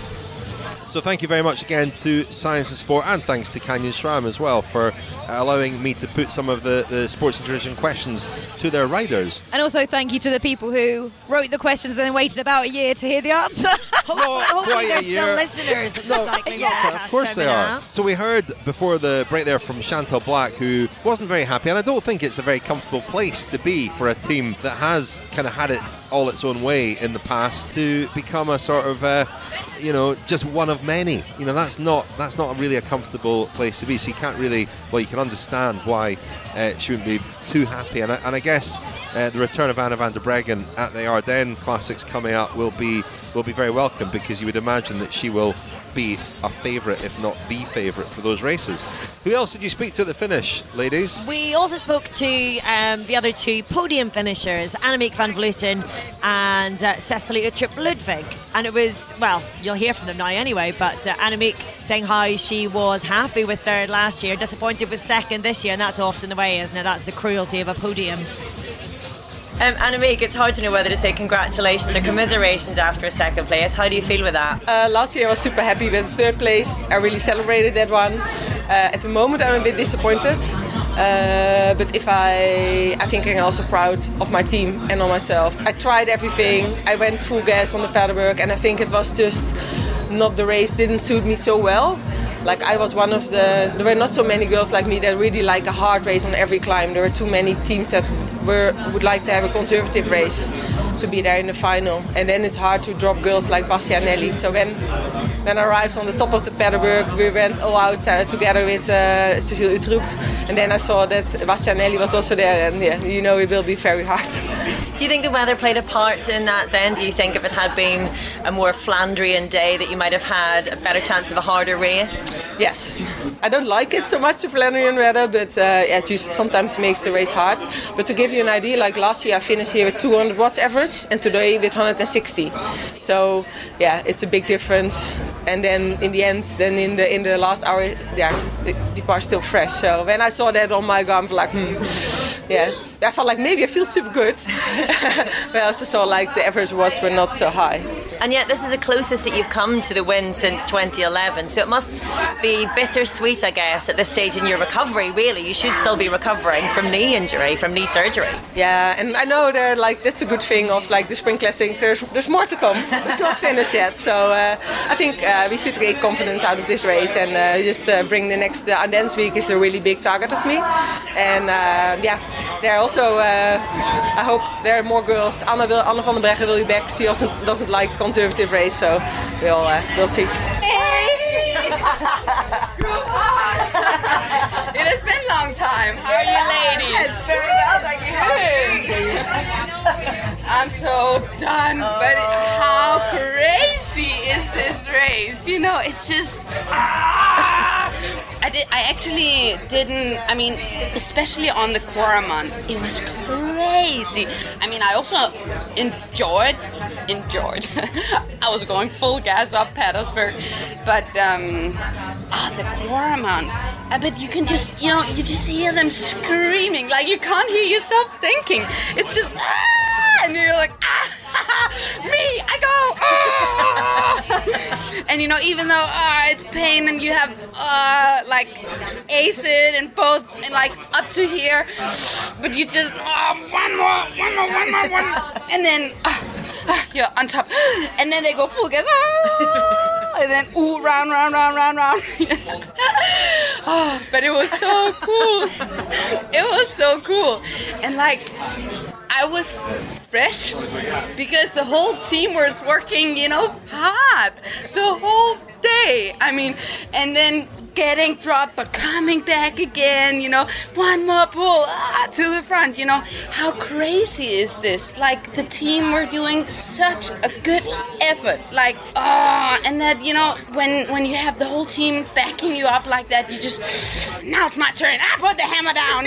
So thank you very much again to Science and Sport, and thanks to Canyon SRAM as well for allowing me to put some of the sports nutrition questions to their riders. And also thank you to the people who wrote the questions and then waited about a year to hear the answer. Hopefully they're still listeners of the Cycling Podcast. Of course they are. So we heard before the break there from Chantal Blaak, who wasn't very happy, and I don't think it's a very comfortable place to be for a team that has kind of had it all its own way in the past, to become a sort of just one of many. That's not really a comfortable place to be. So you can't really, you can understand why she wouldn't be too happy. And I guess the return of Anna van der Breggen at the Ardennes Classics coming up will be very welcome, because you would imagine that she will be a favourite, if not the favourite, for those races. Who else did you speak to at the finish, ladies? We also spoke to the other two podium finishers, Annemiek van Vleuten and Cecilie Uttrup Ludwig. And it was, you'll hear from them now anyway, but Annemiek saying how she was happy with third last year, disappointed with second this year, and that's often the way, isn't it? That's the cruelty of a podium. Annemiek, it's hard to know whether to say congratulations or commiserations after a second place. How do you feel with that? Last year I was super happy with third place. I really celebrated that one. At the moment I'm a bit disappointed. But I think I'm also proud of my team and on myself. I tried everything. I went full gas on the Paderberg, and I think it was just not, the race didn't suit me so well. Like I was one of there were not so many girls like me that really like a hard race on every climb. There were too many teams that would like to have a conservative race to be there in the final. And then it's hard to drop girls like Bastianelli. So when I arrived on the top of the Paderberg, we went all out together with Cecile Utrup. And then I saw that Bastianelli was also there, and it will be very hard. Do you think the weather played a part in that then? Do you think if it had been a more Flandrian day that you might have had a better chance of a harder race? Yes. I don't like it so much, the Flandrian weather, but it just sometimes makes the race hard. But to give you an idea, like last year I finished here with 200 watts average and today with 160. So it's a big difference. And then in the end, then in the last hour, the bar is still fresh. So when I saw that on my gun, I was like, I felt like maybe I feel super good. But I also saw like the average watts were not so high. And yet this is the closest that you've come to the win since 2011. So it must be bittersweet, I guess, at this stage in your recovery, really. You should still be recovering from knee injury, from knee surgery. Yeah, and I know that's a good thing of like the Spring Classic. There's more to come. It's not finished yet. So I think we should take confidence out of this race and just bring the next Ardennes week is a really big target of me. And there also, I hope there are more girls. Anna van den Breggen will be back. She also doesn't like conservative race, so we'll see. It has been a long time. How are you, ladies? Yes, very well, thank you. I'm so done, but how crazy is this race? It's just... I actually didn't, especially on the Kwaremond, it was crazy. I also enjoyed. I was going full gas up Paderberg, but the Kwaremond, but you can just, you just hear them screaming, like you can't hear yourself thinking. It's just, and you're like, me, I go, and even though it's pain and you have like acid and both and like up to here, but you just one more, and then you're on top, and then they go full gas, and then round. But it was so cool. It was so cool, and like I was fresh because the whole team was working, hard the whole day. And then getting dropped but coming back again, one more pull to the front, how crazy is this? Like the team were doing such a good effort, like and that when you have the whole team backing you up like that, you just, now it's my turn, I put the hammer down,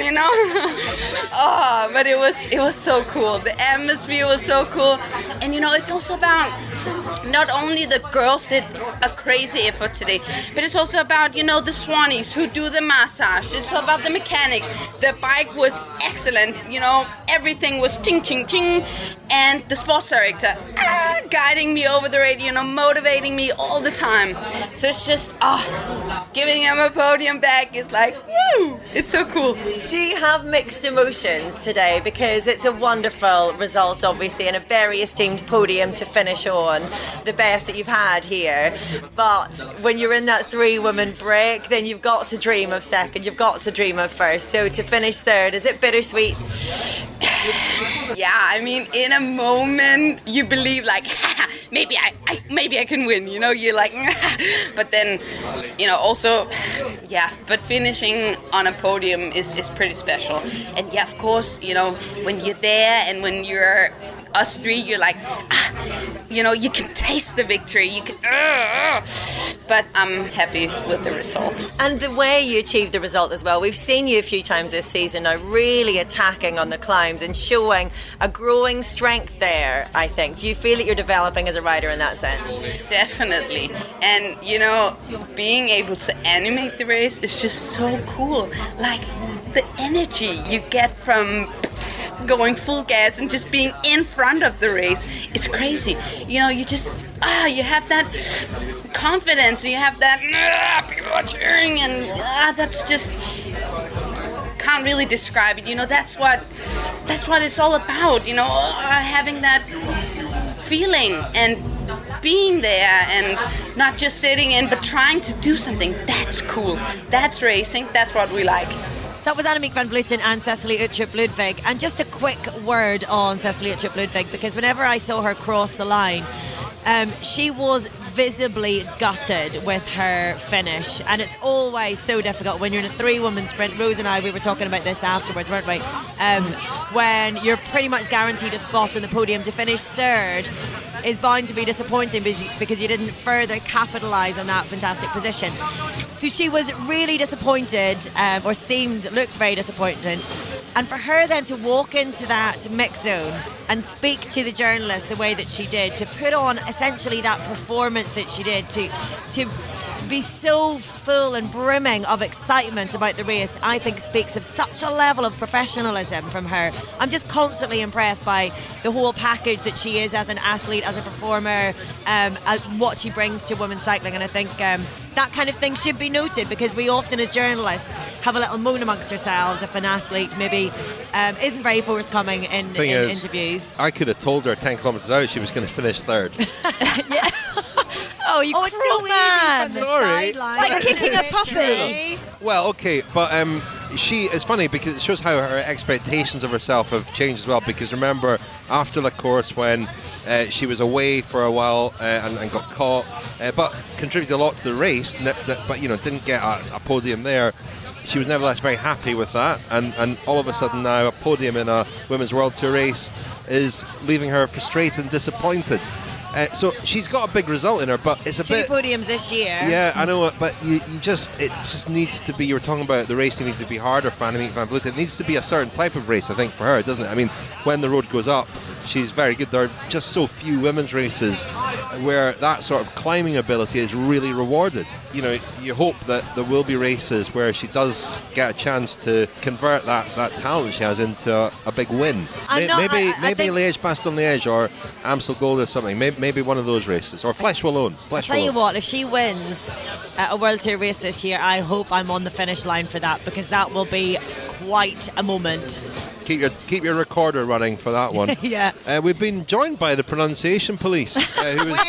but it was so cool. The atmosphere was so cool, and it's also about not only the girls did a crazy effort today, but it's also about the Swannies who do the massage. It's about the mechanics. The bike was excellent. Everything was ching ching ching, and the sports director guiding me over the radio, motivating me all the time. So it's just giving him a podium back is like, woo! It's so cool. Do you have mixed emotions today? Because it's a wonderful result, obviously, and a very esteemed podium to finish on, the best that you've had here. But when you're in that 3-woman break, then you've got to dream of second, you've got to dream of first. So to finish third, is it bittersweet? Yeah, in a moment you believe like, maybe I can win, you're like, but then, also, but finishing on a podium is pretty special. And of course, when you're there and when you're us three, you're like, you can taste the victory, you can, but I'm happy with the result. And the way you achieved the result as well, we've seen you a few times this season now really attacking on the climbs and showing a growing strength there, I think. Do you feel that you're developing as a rider in that sense? Definitely. And, being able to animate the race is just so cool. Like, the energy you get from going full gas and just being in front of the race, it's crazy. You just you have that confidence, and you have that people are cheering, and that's just, can't really describe it. That's what it's all about, having that feeling. And being there and not just sitting in, but trying to do something. That's cool. That's racing. That's what we like. So that was Annemiek van Vleuten and Cecilie Uttrup Ludwig. And just a quick word on Cecilie Uttrup Ludwig, because whenever I saw her cross the line, she was visibly gutted with her finish, and it's always so difficult when you're in a 3-woman sprint. Rose and I, we were talking about this afterwards, weren't we? When you're pretty much guaranteed a spot on the podium, to finish third is bound to be disappointing because you didn't further capitalise on that fantastic position. So she was really disappointed, or looked very disappointed. And for her then to walk into that mix zone and speak to the journalists the way that she did, to put on essentially that performance that she did, to be so full and brimming of excitement about the race, I think speaks of such a level of professionalism from her. I'm just constantly impressed by the whole package that she is as an athlete, as a performer, what she brings to women's cycling. And I think that kind of thing should be noted, because we often as journalists have a little moan amongst ourselves if an athlete maybe isn't very forthcoming in interviews. I could have told her 10 kilometres out she was going to finish third. Oh, you it's so man. easy from the Sorry. sideline. Like kicking a puppy. Well, okay, but it's funny because it shows how her expectations of herself have changed as well. Because remember, after the course, when she was away for a while and got caught, but contributed a lot to the race, but didn't get a podium there. She was nevertheless very happy with that, and all of a sudden now a podium in a Women's World Tour race is leaving her frustrated and disappointed. So she's got a big result in her, but it's a Two bit... podiums this year. Yeah, I know, but it just needs to be, you were talking about the racing needs to be harder for Annemiek van Vleuten. It needs to be a certain type of race, I think, for her, doesn't it? I mean, when the road goes up, she's very good. There are just so few women's races where that sort of climbing ability is really rewarded. You hope that there will be races where she does get a chance to convert that talent she has into a big win. Maybe Liège-Bastogne-Liège or Amstel Gold or something. Maybe one of those races. Or Flèche Wallonne. I'll tell you what, if she wins a World Tour race this year, I hope I'm on the finish line for that, because that will be quite a moment. Keep your recorder running for that one. Yeah. We've been joined by the pronunciation police, who was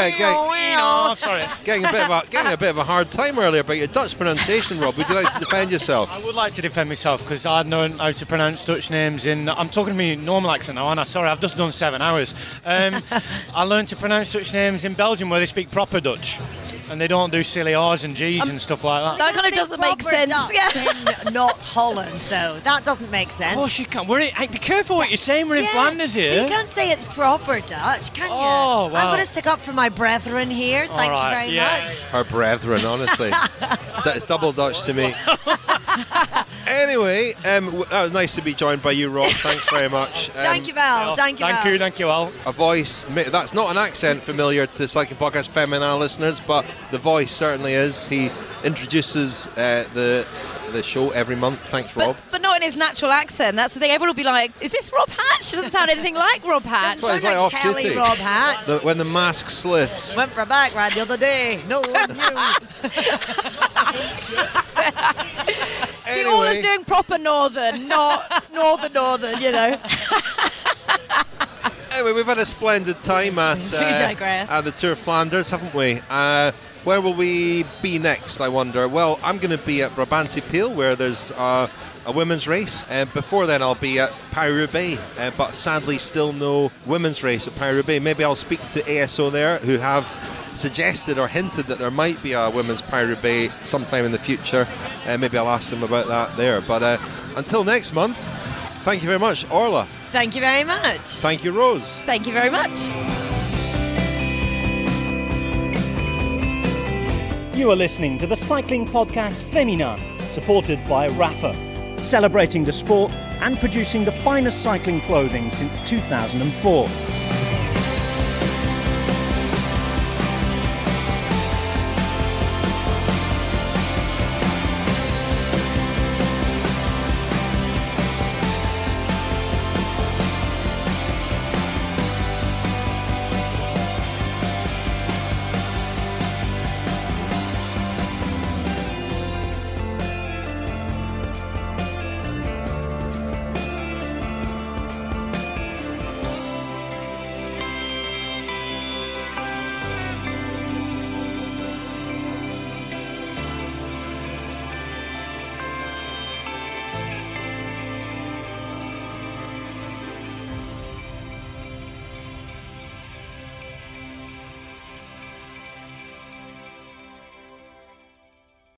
getting a bit of a hard time earlier about your Dutch pronunciation. Rob, would you like to defend yourself? I would like to defend myself, because I know how to pronounce Dutch names I'm talking to me normal accent now, aren't I? Sorry, I've just done 7 hours. I learned to pronounce Dutch names in Belgium, where they speak proper Dutch. And they don't do silly R's and G's and stuff like that. That kind of doesn't make sense. In not Holland, though. That doesn't make sense. Of course you can. Be careful what you're saying. We're in Flanders here. You can't say it's proper Dutch, can you? Oh, well. I'm going to stick up for my brethren here. Thank you very much. Her brethren, honestly. That's double Dutch to me. Anyway, that was nice to be joined by you, Rob. Thanks very much. Thank you, Val. Thank you, Val. A voice, that's not an accent familiar to Cycling Podcast Femina listeners, but the voice certainly is. He introduces the show every month. Thanks, Rob. But not in his natural accent. That's the thing. Everyone will be like, is this Rob Hatch? Doesn't sound anything like Rob Hatch. Well, like off Telly duty. Rob Hatch. When the mask slips. Went for a bike ride the other day. No one knew. See, all is doing proper northern, not northern, Anyway, we've had a splendid time at the Tour of Flanders, haven't we? Where will we be next, I wonder? Well, I'm going to be at Brabantse Pijl, where there's a women's race. Before then, I'll be at Paris-Roubaix, but sadly still no women's race at Paris-Roubaix. Maybe I'll speak to ASO there, who have suggested or hinted that there might be a women's Paris-Roubaix sometime in the future. Maybe I'll ask them about that there. But until next month, thank you very much, Orla. Thank you very much. Thank you, Rose. Thank you very much. You are listening to the cycling podcast Femina, supported by Rapha, celebrating the sport and producing the finest cycling clothing since 2004.